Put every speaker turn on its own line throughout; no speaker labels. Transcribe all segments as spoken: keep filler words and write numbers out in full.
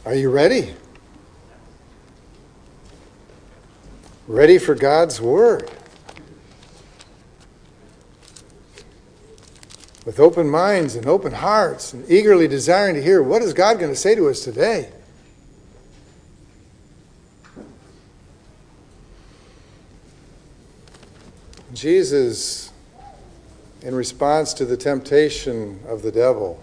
Are you ready? Ready for God's Word? With open minds and open hearts and eagerly desiring to hear, what is God going to say to us today? Jesus, in response to the temptation of the devil,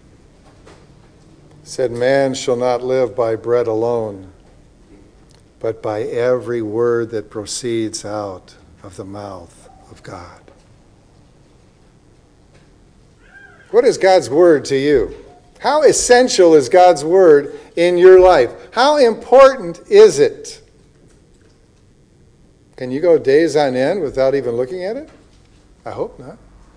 said, "Man shall not live by bread alone, but by every word that proceeds out of the mouth of God." What is God's Word to you? How essential is God's Word in your life? How important is it? Can you go days on end without even looking at it? I hope not.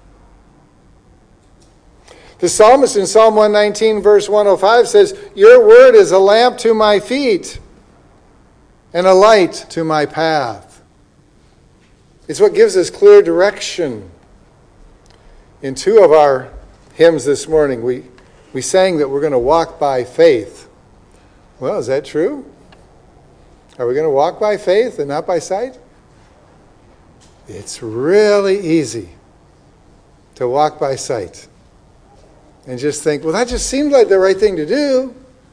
The psalmist in Psalm one nineteen, verse one oh five says, "Your word is a lamp to my feet and a light to my path." It's what gives us clear direction. In two of our hymns this morning, we, we sang that we're going to walk by faith. Well, is that true? Are we going to walk by faith and not by sight? It's really easy to walk by sight and just think, well, that just seemed like the right thing to do.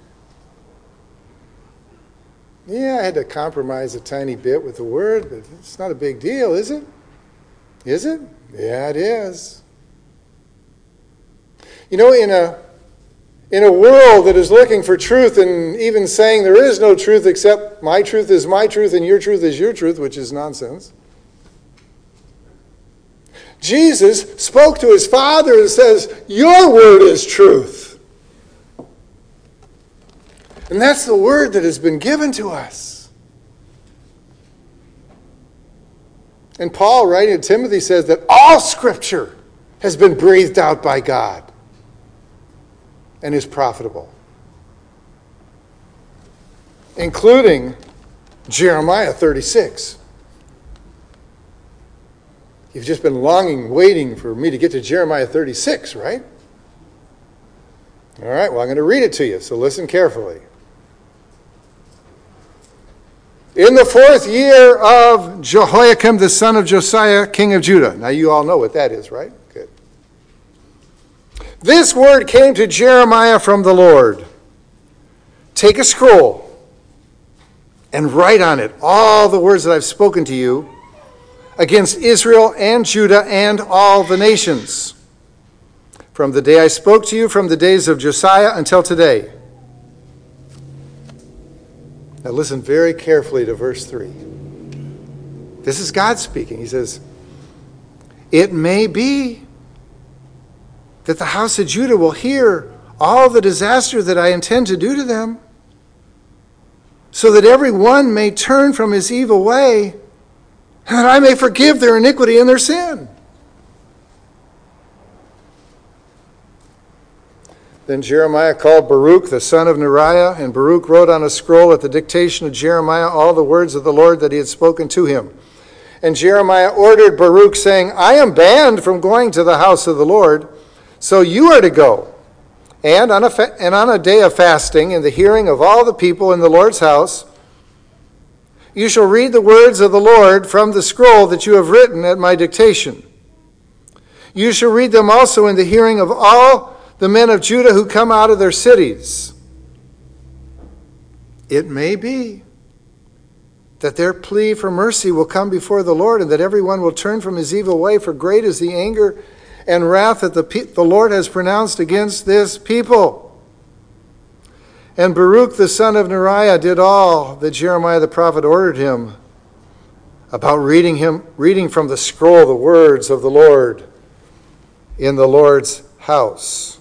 Yeah, I had to compromise a tiny bit with the word, but it's not a big deal, is it? Is it? Yeah, it is. You know, in a in a world that is looking for truth and even saying there is no truth except my truth is my truth and your truth is your truth, which is nonsense, Jesus spoke to his Father and says, "Your word is truth." And that's the word that has been given to us. And Paul, writing to Timothy, says that all Scripture has been breathed out by God and is profitable, including Jeremiah thirty-six. You've just been longing, waiting for me to get to Jeremiah thirty-six, right? All right, well, I'm going to read it to you, so listen carefully. In the fourth year of Jehoiakim, the son of Josiah, king of Judah. Now, you all know what that is, right? Good. This word came to Jeremiah from the Lord. Take a scroll and write on it all the words that I've spoken to you against Israel and Judah and all the nations, from the day I spoke to you, from the days of Josiah until today. Now listen very carefully to verse three. This is God speaking. He says, "It may be that the house of Judah will hear all the disaster that I intend to do to them, so that every one may turn from his evil way, and that I may forgive their iniquity and their sin." Then Jeremiah called Baruch, the son of Neriah, and Baruch wrote on a scroll at the dictation of Jeremiah all the words of the Lord that he had spoken to him. And Jeremiah ordered Baruch, saying, "I am banned from going to the house of the Lord, so you are to go. And on a, fa- and on a day of fasting, in the hearing of all the people in the Lord's house, you shall read the words of the Lord from the scroll that you have written at my dictation. You shall read them also in the hearing of all the men of Judah who come out of their cities. It may be that their plea for mercy will come before the Lord, and that everyone will turn from his evil way, for great is the anger and wrath that the, pe- the Lord has pronounced against this people." And Baruch the son of Neriah did all that Jeremiah the prophet ordered him about reading him reading from the scroll the words of the Lord in the Lord's house.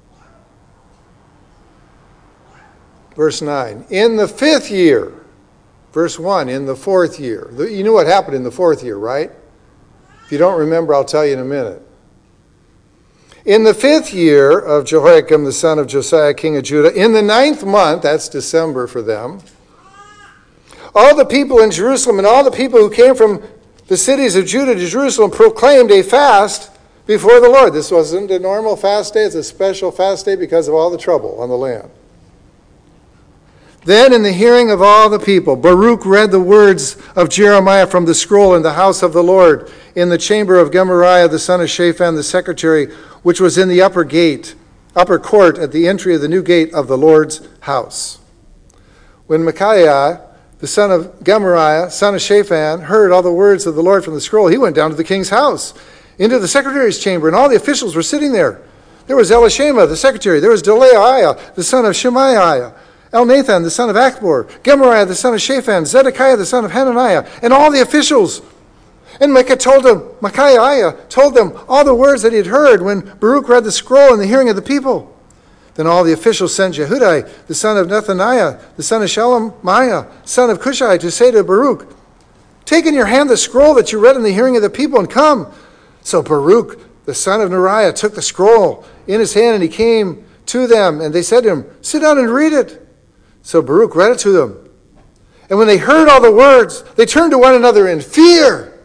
Verse nine, in the fifth year, verse one, in the fourth year. You knew what happened in the fourth year, right? If you don't remember, I'll tell you in a minute. In the fifth year of Jehoiakim, the son of Josiah, king of Judah, in the ninth month, that's December for them, all the people in Jerusalem and all the people who came from the cities of Judah to Jerusalem proclaimed a fast before the Lord. This wasn't a normal fast day. It's a special fast day because of all the trouble on the land. Then in the hearing of all the people, Baruch read the words of Jeremiah from the scroll in the house of the Lord, in the chamber of Gemariah the son of Shaphan the secretary, which was in the upper gate, upper court at the entry of the new gate of the Lord's house. When Micaiah, the son of Gemariah, son of Shaphan, heard all the words of the Lord from the scroll, he went down to the king's house, into the secretary's chamber, and all the officials were sitting there. There was Elishama, the secretary. There was Delaiah, the son of Shemaiah, Elnathan, the son of Achbor, Gemariah, the son of Shaphan, Zedekiah, the son of Hananiah, and all the officials. And Micaiah told them, Micaiah told them all the words that he had heard when Baruch read the scroll in the hearing of the people. Then all the officials sent Jehudi, the son of Nethaniah, the son of Shelemiah, son of Cushai, to say to Baruch, take in your hand the scroll that you read in the hearing of the people and come. So Baruch, the son of Neriah, took the scroll in his hand and he came to them. And they said to him, sit down and read it. So Baruch read it to them. And when they heard all the words, they turned to one another in fear.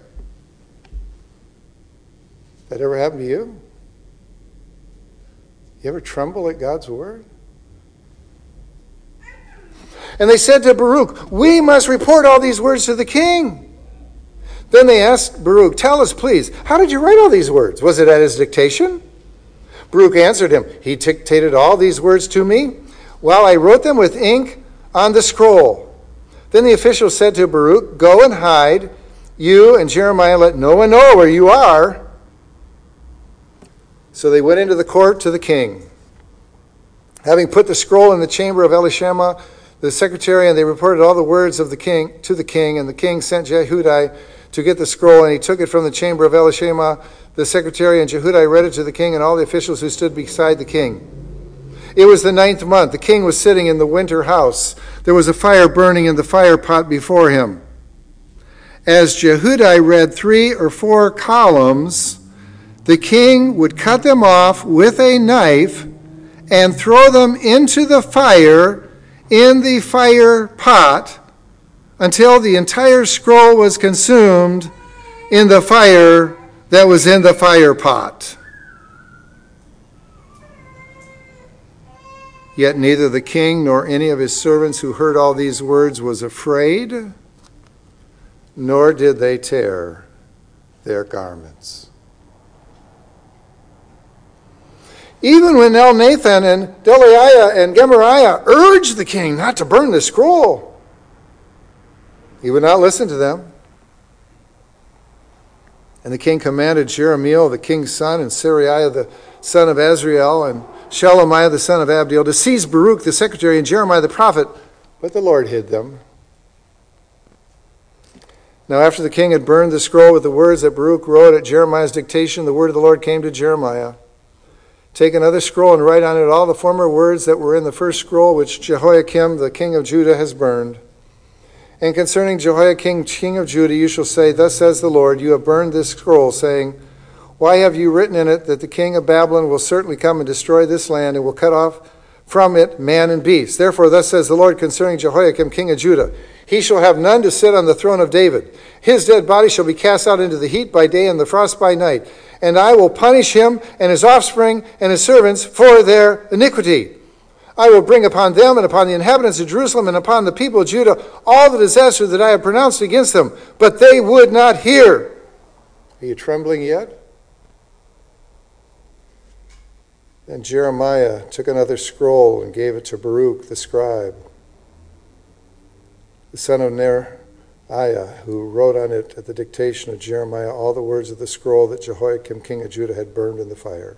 That ever happened to you? You ever tremble at God's word? And they said to Baruch, we must report all these words to the king. Then they asked Baruch, tell us please, how did you write all these words? Was it at his dictation? Baruch answered him, he dictated all these words to me while I wrote them with ink on the scroll. Then the official said to Baruch, go and hide, you and Jeremiah, let no one know where you are. So they went into the court to the king. Having put the scroll in the chamber of Elishama, the secretary, and they reported all the words of the king to the king, and the king sent Jehudi to get the scroll, and he took it from the chamber of Elishama, the secretary, and Jehudi read it to the king and all the officials who stood beside the king. It was the ninth month. The king was sitting in the winter house. There was a fire burning in the fire pot before him. As Jehudi read three or four columns, the king would cut them off with a knife and throw them into the fire in the fire pot until the entire scroll was consumed in the fire that was in the fire pot. Yet neither the king nor any of his servants who heard all these words was afraid, nor did they tear their garments. Even when Elnathan and Delaiah and Gemariah urged the king not to burn the scroll, he would not listen to them. And the king commanded Jeremiel, the king's son, and Seraiah, the son of Azriel, and Shelemiah, the son of Abdiel, to seize Baruch, the secretary, and Jeremiah, the prophet, but the Lord hid them. Now after the king had burned the scroll with the words that Baruch wrote at Jeremiah's dictation, the word of the Lord came to Jeremiah. Take another scroll and write on it all the former words that were in the first scroll which Jehoiakim, the king of Judah, has burned. And concerning Jehoiakim, king of Judah, you shall say, thus says the Lord, you have burned this scroll, saying, why have you written in it that the king of Babylon will certainly come and destroy this land and will cut off from it man and beast? Therefore, thus says the Lord concerning Jehoiakim, king of Judah, he shall have none to sit on the throne of David. His dead body shall be cast out into the heat by day and the frost by night. And I will punish him and his offspring and his servants for their iniquity. I will bring upon them and upon the inhabitants of Jerusalem and upon the people of Judah all the disaster that I have pronounced against them. But they would not hear. Are you trembling yet? Then Jeremiah took another scroll and gave it to Baruch the scribe, the son of Neriah, who wrote on it at the dictation of Jeremiah all the words of the scroll that Jehoiakim king of Judah had burned in the fire.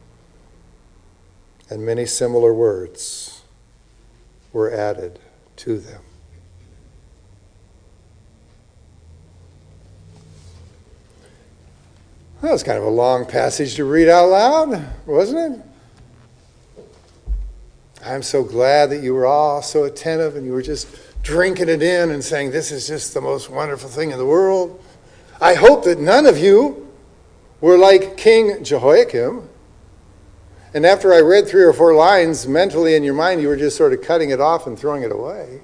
And many similar words were added to them. That was kind of a long passage to read out loud, wasn't it? I'm so glad that you were all so attentive and you were just drinking it in and saying, this is just the most wonderful thing in the world. I hope that none of you were like King Jehoiakim. And after I read three or four lines, mentally in your mind, you were just sort of cutting it off and throwing it away.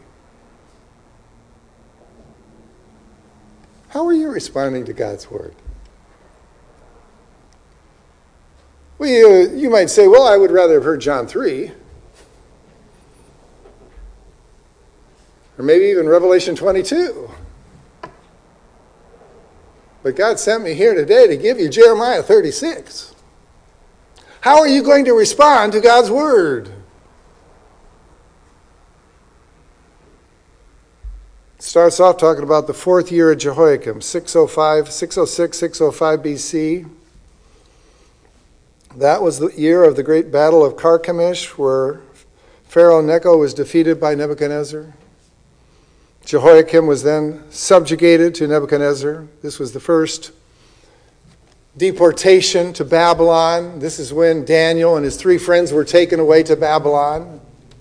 How are you responding to God's word? Well, you, you might say, well, I would rather have heard John three. Or maybe even Revelation twenty-two. But God sent me here today to give you Jeremiah thirty-six. How are you going to respond to God's word? It starts off talking about the fourth year of Jehoiakim, six oh five, six oh six, six oh five B C. That was the year of the great battle of Carchemish, where Pharaoh Necho was defeated by Nebuchadnezzar. Jehoiakim was then subjugated to Nebuchadnezzar. This was the first deportation to Babylon. This is when Daniel and his three friends were taken away to Babylon.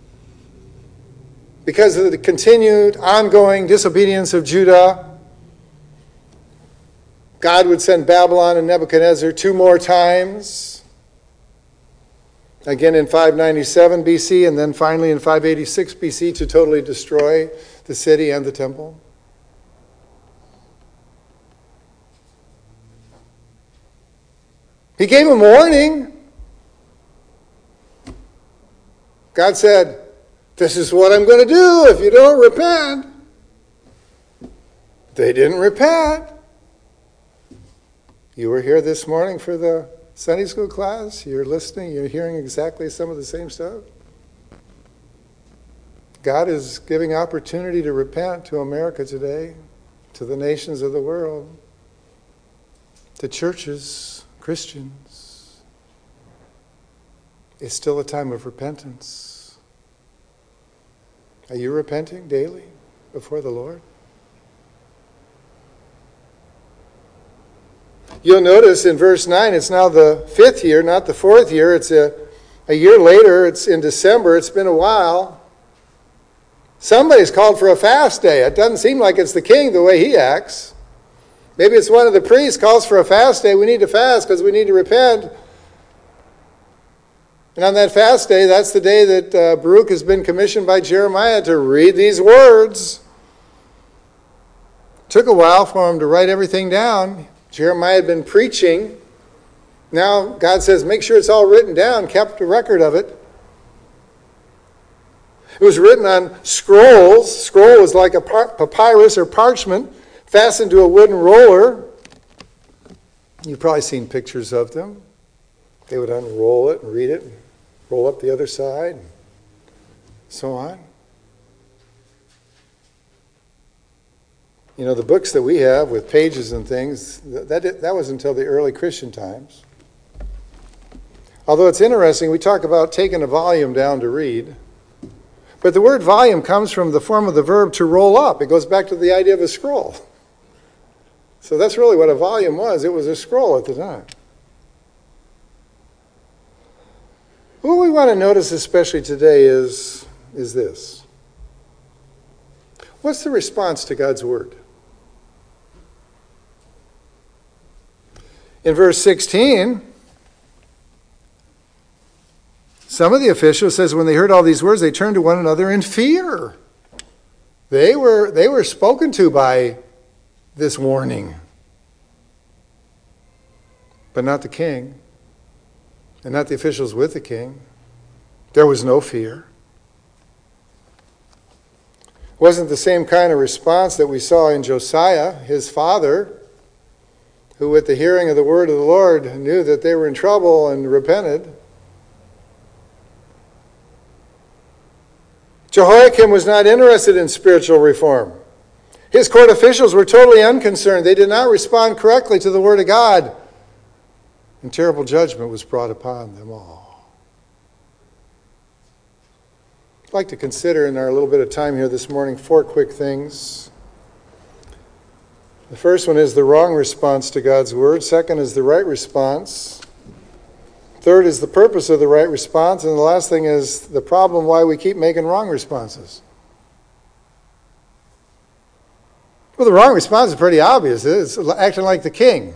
Because of the continued, ongoing disobedience of Judah, God would send Babylon and Nebuchadnezzar two more times. Again in five ninety-seven B C, and then finally in five eighty-six B C to totally destroy the city and the temple. He gave them warning. God said, this is what I'm going to do if you don't repent. They didn't repent. You were here this morning for the Sunday school class. You're listening. You're hearing exactly some of the same stuff. God is giving opportunity to repent to America today, to the nations of the world, to churches, Christians. It's still a time of repentance. Are you repenting daily before the Lord? You'll notice in verse nine, it's now the fifth year, not the fourth year. It's a, a year later. It's in December. It's been a while. Somebody's called for a fast day. It doesn't seem like it's the king the way he acts. Maybe it's one of the priests calls for a fast day. We need to fast because we need to repent. And on that fast day, that's the day that uh, Baruch has been commissioned by Jeremiah to read these words. It took a while for him to write everything down. Jeremiah had been preaching. Now God says, make sure it's all written down, kept a record of it. It was written on scrolls. Scroll was like a papyrus or parchment fastened to a wooden roller. You've probably seen pictures of them. They would unroll it and read it, and roll up the other side, and so on. You know, the books that we have with pages and things, that, that was until the early Christian times. Although it's interesting, we talk about taking a volume down to read. But the word volume comes from the form of the verb to roll up. It goes back to the idea of a scroll. So that's really what a volume was. It was a scroll at the time. What we want to notice especially today is, is this. What's the response to God's word? In verse sixteen, some of the officials says when they heard all these words, they turned to one another in fear. They were, they were spoken to by this warning. But not the king, and not the officials with the king. There was no fear. It wasn't the same kind of response that we saw in Josiah, his father, who at the hearing of the word of the Lord knew that they were in trouble and repented. Jehoiakim was not interested in spiritual reform. His court officials were totally unconcerned. They did not respond correctly to the word of God. And terrible judgment was brought upon them all. I'd like to consider in our little bit of time here this morning four quick things. The first one is the wrong response to God's word. Second is the right response. Third is the purpose of the right response. And the last thing is the problem why we keep making wrong responses. Well, the wrong response is pretty obvious. It's acting like the king.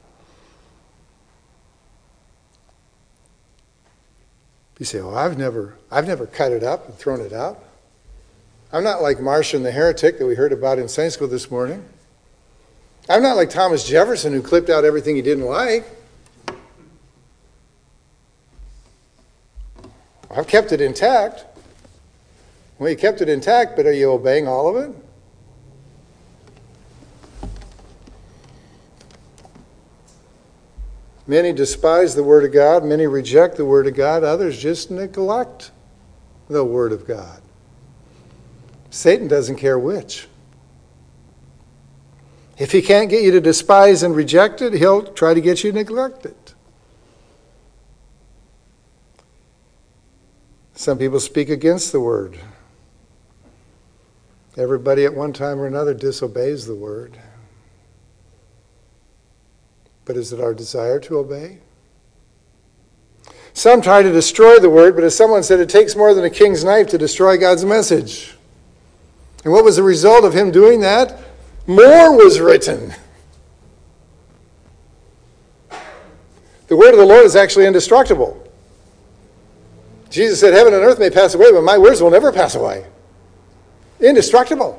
You say, well, I've never, I've never cut it up and thrown it out. I'm not like Marcion the heretic that we heard about in Sunday school this morning. I'm not like Thomas Jefferson who clipped out everything he didn't like. I've kept it intact. Well, you kept it intact, but are you obeying all of it? Many despise the Word of God. Many reject the Word of God. Others just neglect the Word of God. Satan doesn't care which. If he can't get you to despise and reject it, he'll try to get you to neglect it. Some people speak against the Word. Everybody at one time or another disobeys the Word. But is it our desire to obey? Some try to destroy the Word, but as someone said, it takes more than a king's knife to destroy God's message. And what was the result of him doing that? More was written. The Word of the Lord is actually indestructible. Jesus said, heaven and earth may pass away, but my words will never pass away. Indestructible.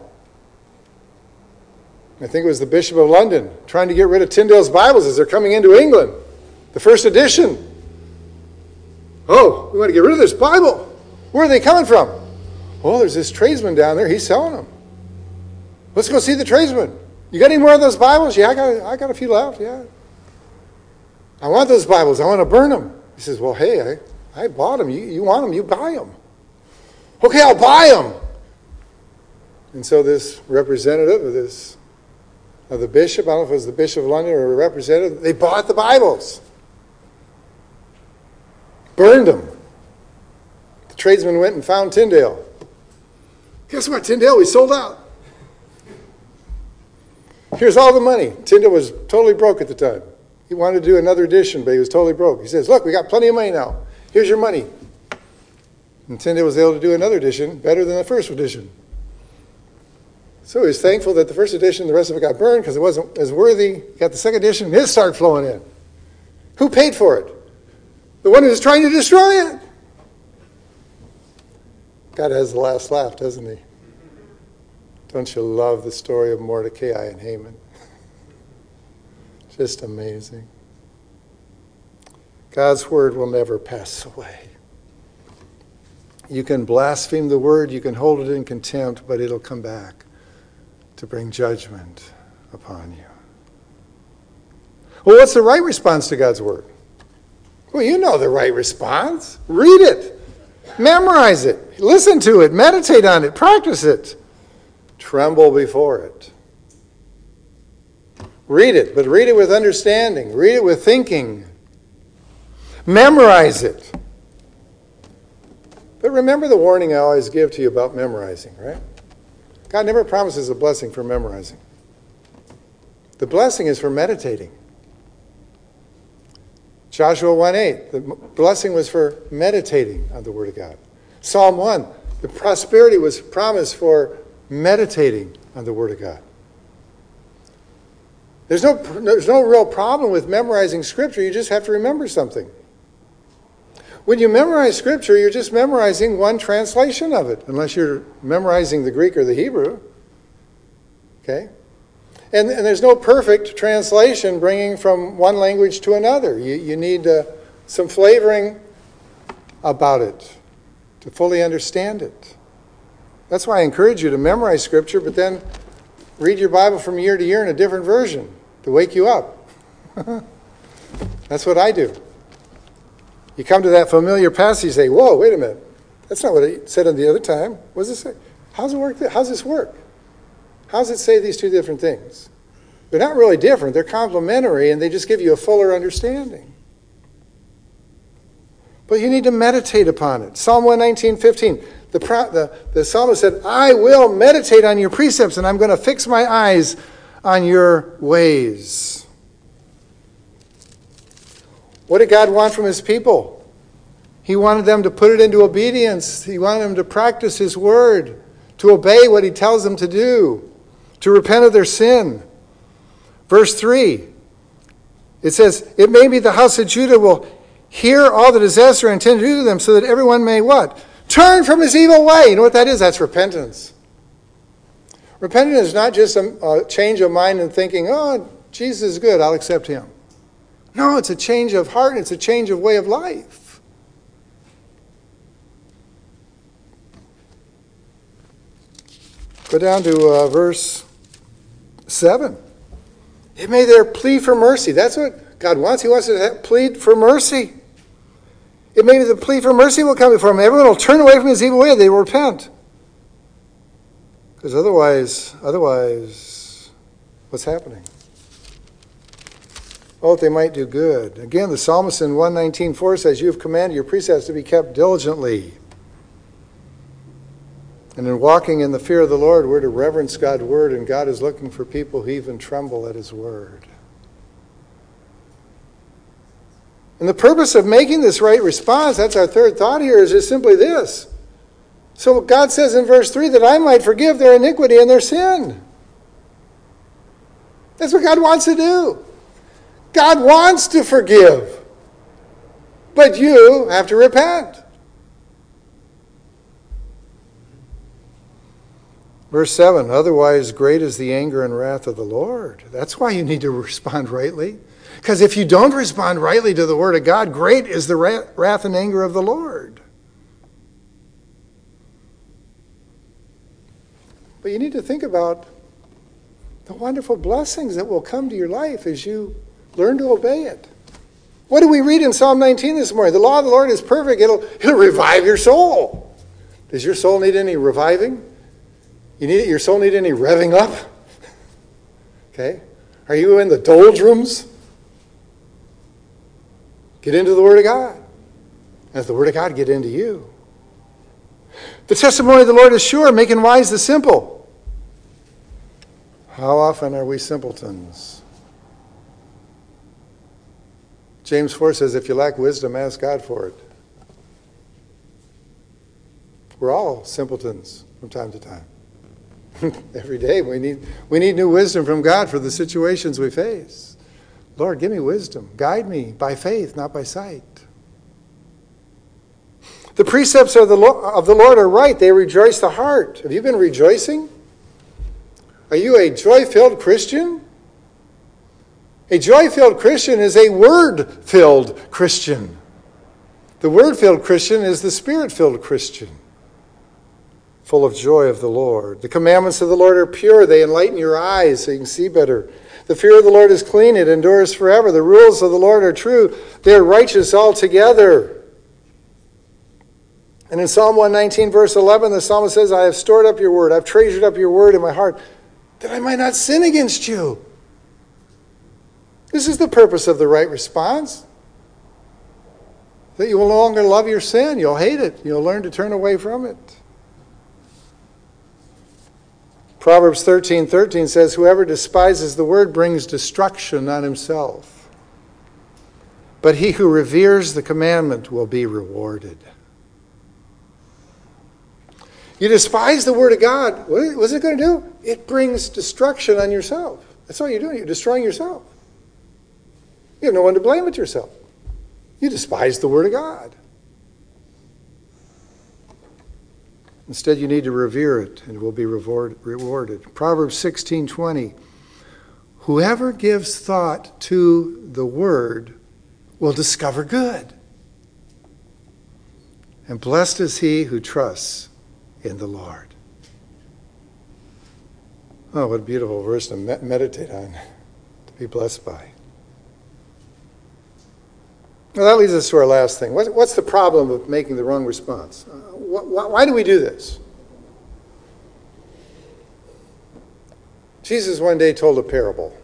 I think it was the Bishop of London trying to get rid of Tyndale's Bibles as they're coming into England. The first edition. Oh, we want to get rid of this Bible. Where are they coming from? Oh, there's this tradesman down there. He's selling them. Let's go see the tradesman. You got any more of those Bibles? Yeah, I got, I got a few left, yeah. I want those Bibles. I want to burn them. He says, well, hey, I, I bought them. You, you want them, you buy them. Okay, I'll buy them. And so this representative of this of the bishop, I don't know if it was the Bishop of London or a representative, they bought the Bibles. Burned them. The tradesman went and found Tyndale. Guess what, Tyndale? We sold out. Here's all the money. Tyndale was totally broke at the time. He wanted to do another edition, but he was totally broke. He says, look, we got plenty of money now. Here's your money. And Tyndale was able to do another edition better than the first edition. So he was thankful that the first edition, the rest of it got burned because it wasn't as worthy. He got the second edition, and it started flowing in. Who paid for it? The one who was trying to destroy it. God has the last laugh, doesn't he? Don't you love the story of Mordecai and Haman? Just amazing. God's word will never pass away. You can blaspheme the word, you can hold it in contempt, but it'll come back to bring judgment upon you. Well, what's the right response to God's word? Well, you know the right response. Read it. Memorize it. Listen to it. Meditate on it. Practice it. Tremble before it. Read it, but read it with understanding. Read it with thinking. Memorize it. But remember the warning I always give to you about memorizing, right? God never promises a blessing for memorizing. The blessing is for meditating. Joshua one eight, the blessing was for meditating on the Word of God. Psalm one, the prosperity was promised for meditating on the Word of God. There's no, there's no real problem with memorizing Scripture. You just have to remember something. When you memorize Scripture, you're just memorizing one translation of it, unless you're memorizing the Greek or the Hebrew. Okay? And, and there's no perfect translation bringing from one language to another. You, you need uh, some flavoring about it to fully understand it. That's why I encourage you to memorize Scripture, but then read your Bible from year to year in a different version to wake you up. That's what I do. You come to that familiar passage, you say, whoa, wait a minute. That's not what it said on the other time. What does it say? How's it work? How's this work? How does it say these two different things? They're not really different. They're complementary, and they just give you a fuller understanding. But you need to meditate upon it. Psalm one nineteen, fifteen. The, the, the psalmist said, I will meditate on your precepts, and I'm going to fix my eyes on your ways. What did God want from his people? He wanted them to put it into obedience. He wanted them to practice his word, to obey what he tells them to do, to repent of their sin. Verse three, it says, it may be the house of Judah will hear all the disaster I intend to do to them, so that everyone may what? Turn from his evil way. You know what that is? That's repentance. Repentance is not just a, a change of mind and thinking, oh, Jesus is good, I'll accept him. No, it's a change of heart, and it's a change of way of life. Go down to uh, verse seven. It may their plea for mercy. That's what God wants. He wants to have, plead for mercy. It may be the plea for mercy will come before him. Everyone will turn away from his evil way. They will repent. Because otherwise, otherwise, what's happening? Oh, that they might do good. Again, the psalmist in one nineteen four says, you have commanded your precepts to be kept diligently. And in walking in the fear of the Lord, we're to reverence God's word, and God is looking for people who even tremble at his word. And the purpose of making this right response, that's our third thought here, is just simply this. So God says in verse three that I might forgive their iniquity and their sin. That's what God wants to do. God wants to forgive. But you have to repent. Verse seven, otherwise great is the anger and wrath of the Lord. That's why you need to respond rightly. Because if you don't respond rightly to the word of God, great is the wrath and anger of the Lord. But you need to think about the wonderful blessings that will come to your life as you learn to obey it. What do we read in Psalm nineteen this morning? The law of the Lord is perfect. It'll, it'll revive your soul. Does your soul need any reviving? You need your soul need any revving up? Okay. Are you in the doldrums? Get into the Word of God. Let the Word of God get into you. The testimony of the Lord is sure, making wise the simple. How often are we simpletons? James four says, if you lack wisdom, ask God for it. We're all simpletons from time to time. Every day we need, we need new wisdom from God for the situations we face. Lord, give me wisdom. Guide me by faith, not by sight. The precepts of the, of the Lord are right. They rejoice the heart. Have you been rejoicing? Are you a joy-filled Christian? A joy-filled Christian is a word-filled Christian. The word-filled Christian is the spirit-filled Christian, full of joy of the Lord. The commandments of the Lord are pure. They enlighten your eyes so you can see better. The fear of the Lord is clean. It endures forever. The rules of the Lord are true. They are righteous altogether. And in Psalm one nineteen, verse eleven, the psalmist says, I have stored up your word. I've treasured up your word in my heart, that I might not sin against you. This is the purpose of the right response. That you will no longer love your sin. You'll hate it. You'll learn to turn away from it. Proverbs thirteen thirteen says, whoever despises the word brings destruction on himself. But he who reveres the commandment will be rewarded. You despise the word of God. What is it going to do? It brings destruction on yourself. That's all you're doing. You're destroying yourself. You have no one to blame but yourself. You despise the word of God. Instead, you need to revere it, and it will be rewarded. Proverbs sixteen twenty. Whoever gives thought to the word will discover good. And blessed is he who trusts in the Lord. Oh, what a beautiful verse to meditate on, to be blessed by. Well, that leads us to our last thing. What's the problem of making the wrong response? Uh, wh- why do we do this? Jesus one day told a parable.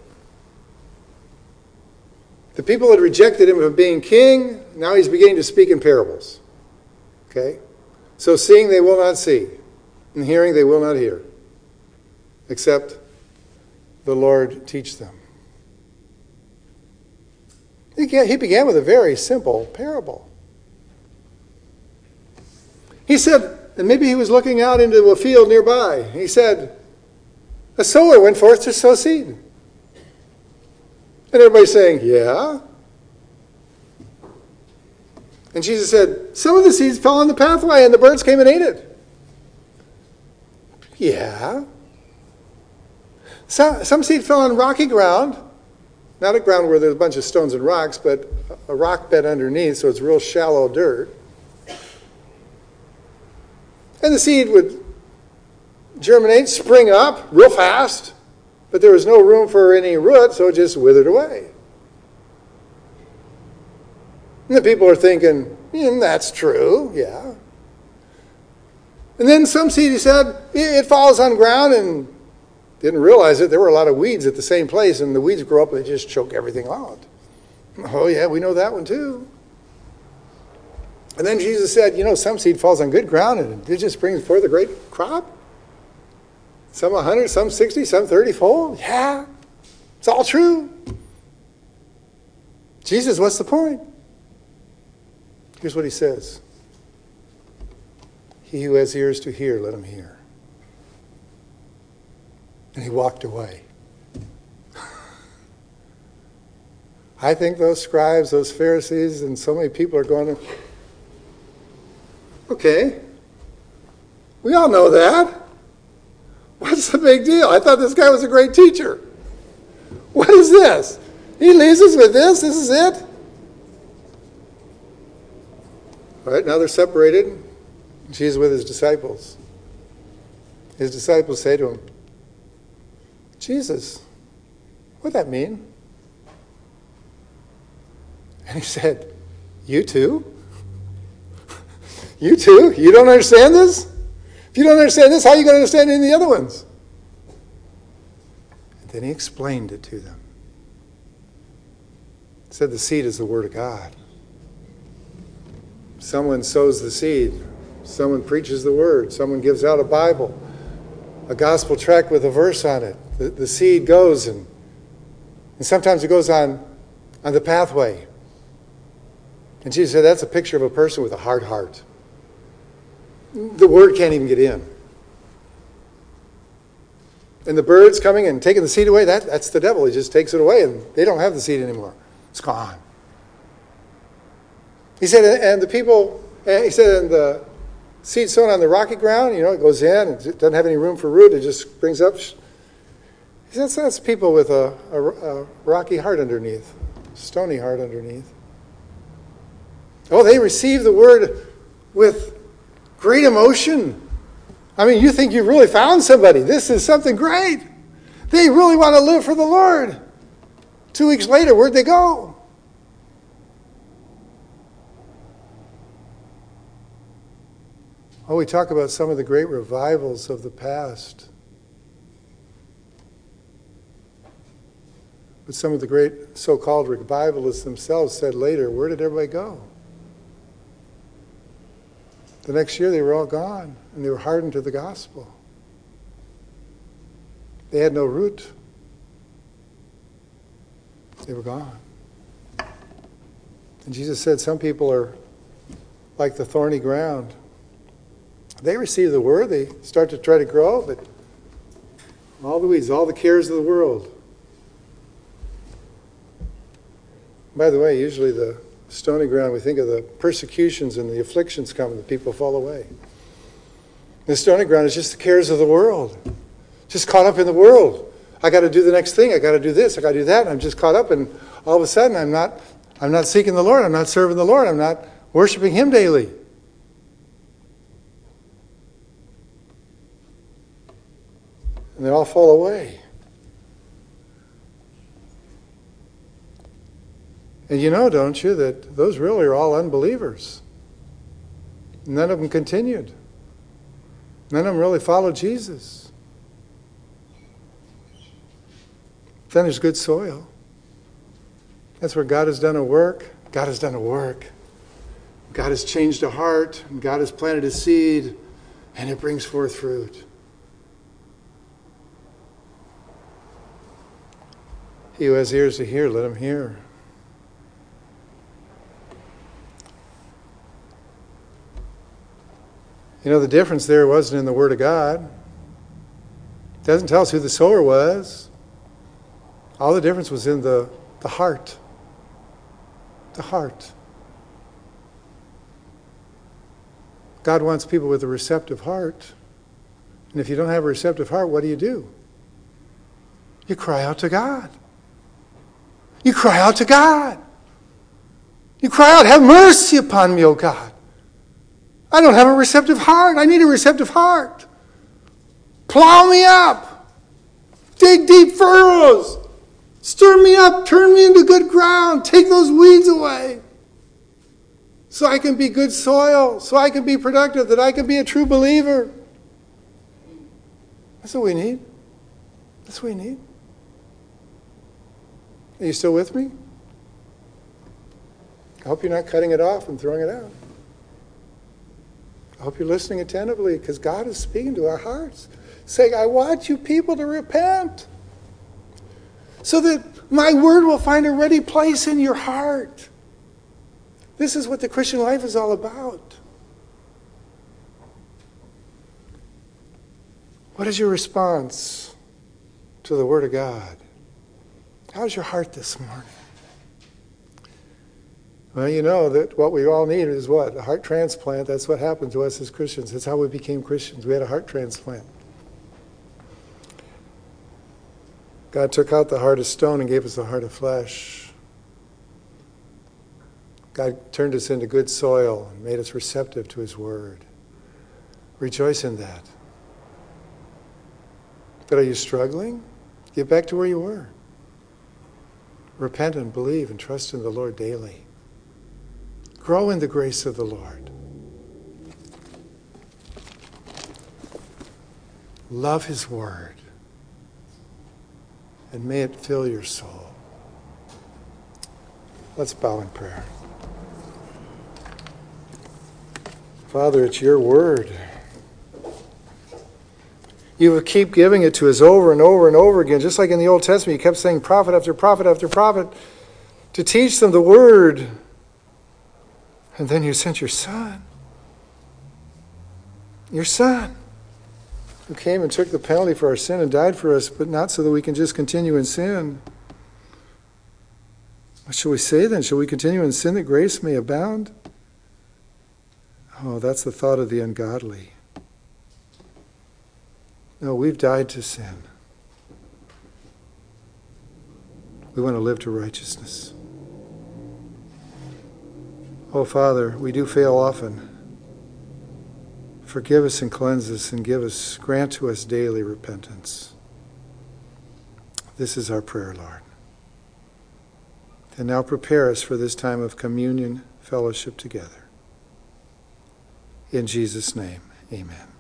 The people had rejected him from being king. Now he's beginning to speak in parables. Okay? So seeing they will not see, and hearing they will not hear, except the Lord teach them. He began with a very simple parable. He said, and maybe he was looking out into a field nearby. He said, a sower went forth to sow seed. And everybody's saying, yeah. And Jesus said, some of the seeds fell on the pathway and the birds came and ate it. Yeah. Some, some seed fell on rocky ground. Not a ground where there's a bunch of stones and rocks, but a rock bed underneath, so it's real shallow dirt. And the seed would germinate, spring up real fast, but there was no room for any root, so it just withered away. And the people are thinking, mm, that's true, yeah. And then some seed, he said, it falls on ground, and didn't realize it. There were a lot of weeds at the same place, and the weeds grow up and they just choke everything out. Oh, yeah, we know that one too. And then Jesus said, you know, some seed falls on good ground, and it just brings forth a great crop. Some one hundred, some sixty, some thirty-fold. Yeah, it's all true. Jesus, what's the point? Here's what he says. He who has ears to hear, let him hear. And he walked away. I think those scribes, those Pharisees, and so many people are going, okay, we all know that. What's the big deal? I thought this guy was a great teacher. What is this? He leaves us with this? This is it? All right, now they're separated. Jesus with his disciples. His disciples say to him, Jesus, what'd that mean? And he said, you too? You too? You don't understand this? If you don't understand this, how are you going to understand any of the other ones? And then he explained it to them. He said the seed is the word of God. Someone sows the seed. Someone preaches the word. Someone gives out a Bible, a gospel tract with a verse on it. The, the seed goes, and, and sometimes it goes on, on the pathway. And Jesus said that's a picture of a person with a hard heart. The word can't even get in. And the birds coming and taking the seed away, that, that's the devil. He just takes it away, and they don't have the seed anymore. It's gone. He said, and the people, and he said, and the seed sown on the rocky ground, you know, it goes in, it doesn't have any room for root, it just springs up. He said, that's, that's people with a, a, a rocky heart underneath, stony heart underneath. Oh, they receive the word with great emotion. I mean, you think you've really found somebody. This is something great. They really want to live for the Lord. Two weeks later, where'd they go? Oh, we talk about some of the great revivals of the past. But some of the great so-called revivalists themselves said later, where did everybody go? The next year they were all gone, and they were hardened to the gospel. They had no root. They were gone. And Jesus said some people are like the thorny ground. They receive the word, they start to try to grow, but all the weeds, all the cares of the world. By the way, usually the stony ground, we think of the persecutions and the afflictions come, and the people fall away. The stony ground is just the cares of the world. Just caught up in the world. I got to do the next thing. I got to do this. I got to do that. And I'm just caught up, and all of a sudden I'm not, I'm not seeking the Lord. I'm not serving the Lord. I'm not worshiping Him daily. And they all fall away. And you know, don't you, that those really are all unbelievers. None of them continued. None of them really followed Jesus. Then there's good soil. That's where God has done a work. God has done a work. God has changed a heart, and God has planted a seed, and it brings forth fruit. He who has ears to hear, let him hear. You know, the difference there wasn't in the Word of God. It doesn't tell us who the sower was. All the difference was in the, the heart. The heart. God wants people with a receptive heart. And if you don't have a receptive heart, what do you do? You cry out to God. You cry out to God. You cry out, have mercy upon me, O God. I don't have a receptive heart. I need a receptive heart. Plow me up. Dig deep furrows. Stir me up. Turn me into good ground. Take those weeds away. So I can be good soil. So I can be productive. That I can be a true believer. That's what we need. That's what we need. Are you still with me? I hope you're not cutting it off and throwing it out. I hope you're listening attentively because God is speaking to our hearts, saying, I want you people to repent so that my word will find a ready place in your heart. This is what the Christian life is all about. What is your response to the Word of God? How's your heart this morning? Well, you know that what we all need is what? A heart transplant. That's what happened to us as Christians. That's how we became Christians. We had a heart transplant. God took out the heart of stone and gave us the heart of flesh. God turned us into good soil and made us receptive to His Word. Rejoice in that. But are you struggling? Get back to where you were. Repent and believe and trust in the Lord daily. Grow in the grace of the Lord. Love His Word. And may it fill your soul. Let's bow in prayer. Father, it's your Word. You would keep giving it to us over and over and over again. Just like in the Old Testament, you kept saying prophet after prophet after prophet to teach them the Word. And then you sent your Son. Your Son, who came and took the penalty for our sin and died for us, but not so that we can just continue in sin. What shall we say then? Shall we continue in sin that grace may abound? Oh, that's the thought of the ungodly. No, we've died to sin. We want to live to righteousness. Oh, Father, we do fail often. Forgive us and cleanse us and give us, grant to us daily repentance. This is our prayer, Lord. And now prepare us for this time of communion, fellowship together. In Jesus' name, amen.